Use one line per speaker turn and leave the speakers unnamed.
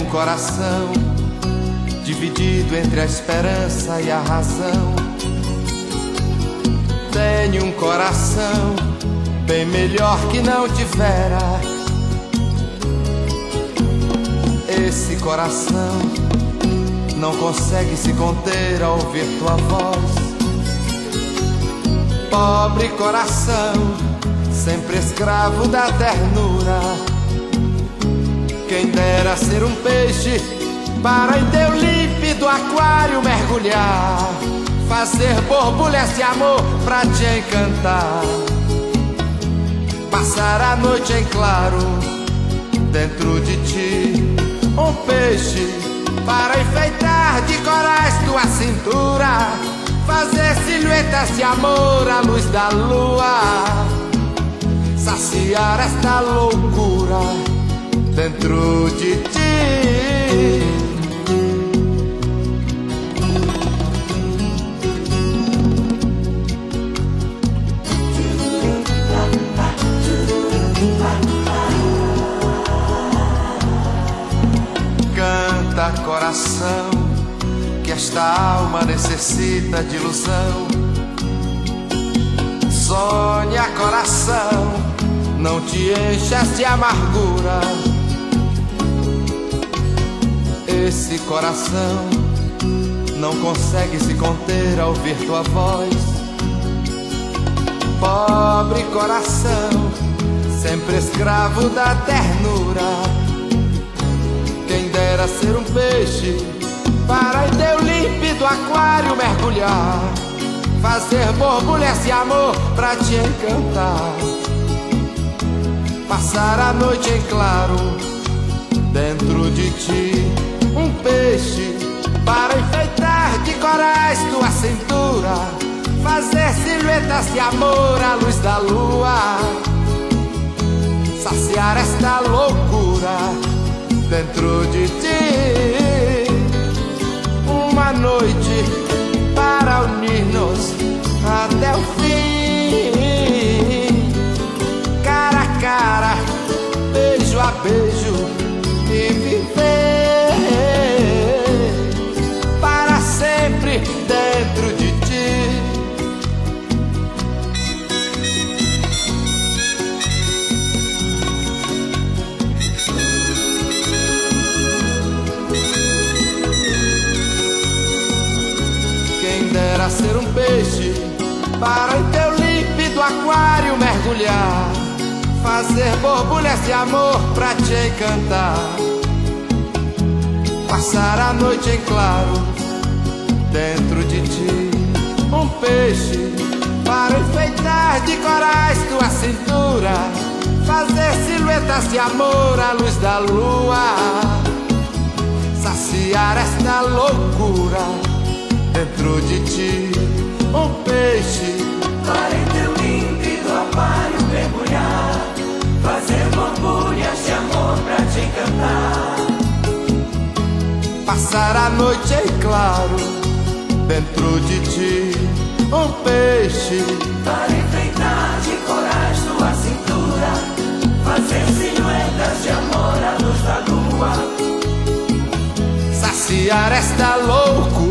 coração dividido entre a esperança e a razão. Tenho um coração bem melhor que não tivera. Esse coração não consegue se conter ao ouvir tua voz. Pobre coração, sempre escravo da ternura. Quem dera ser um peixe para em teu límpido aquário mergulhar, fazer borbulhas de amor pra te encantar, passar a noite em claro dentro de ti. Um peixe para enfeitar de corais tua cintura, fazer silhuetas de amor à luz da lua, saciar esta loucura dentro de ti. Canta, coração, que esta alma necessita de ilusão. Sonha, coração, não te enchas de amargura. Esse coração não consegue se conter ao ouvir tua voz. Pobre coração, sempre escravo da ternura. Quem dera ser um peixe para em teu límpido aquário mergulhar, fazer borbulhas de amor pra te encantar, passar a noite em claro dentro de ti. Um peixe para enfeitar de corais tua cintura, fazer silhuetas de amor à luz da lua, saciar esta loucura dentro de ti. Uma noite para unir-nos até o fim, cara a cara, beijo a beijo, e viver para sempre dentro de ti. Quem dera ser um peixe para em teu límpido aquário mergulhar, fazer borbulhas de amor pra te encantar, passar a noite em claro dentro de ti. Um peixe para enfeitar de corais tua cintura, fazer silhuetas de amor à luz da lua, saciar esta loucura dentro de ti. Um peixe
para em teu límpido aquário mergulhar, fazer borbulhas de amor pra te encantar,
passar a noite em claro dentro de ti. Um peixe
para enfeitar de corais tua cintura, fazer silhuetas de amor à luz da lua,
saciar esta loucura